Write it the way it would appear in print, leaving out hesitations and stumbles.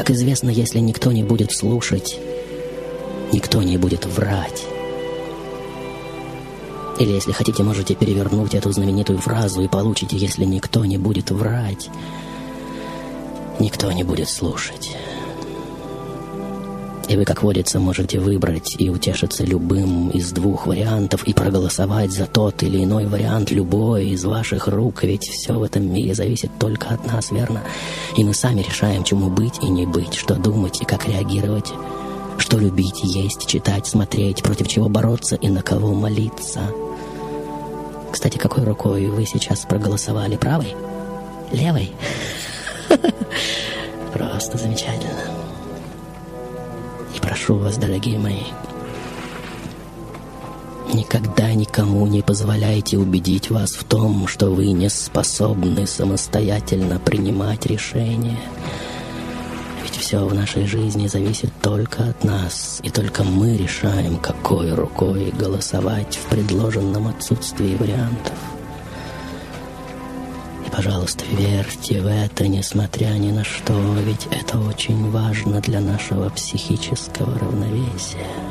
Как известно, если никто не будет слушать, никто не будет врать. Или, если хотите, можете перевернуть эту знаменитую фразу и получите: если никто не будет врать, никто не будет слушать. И вы, как водится, можете выбрать и утешиться любым из двух вариантов и проголосовать за тот или иной вариант, любой из ваших рук, ведь все в этом мире зависит только от нас, верно? И мы сами решаем, чему быть и не быть, что думать и как реагировать, что любить, есть, читать, смотреть, против чего бороться и на кого молиться. Кстати, какой рукой вы сейчас проголосовали? Правой? Левой? Просто замечательно. И прошу вас, дорогие мои, никогда никому не позволяйте убедить вас в том, что вы не способны самостоятельно принимать решения. Ведь все в нашей жизни зависит только от нас, и только мы решаем, какой рукой голосовать в предложенном отсутствии вариантов. Пожалуйста, верьте в это, несмотря ни на что, ведь это очень важно для нашего психического равновесия.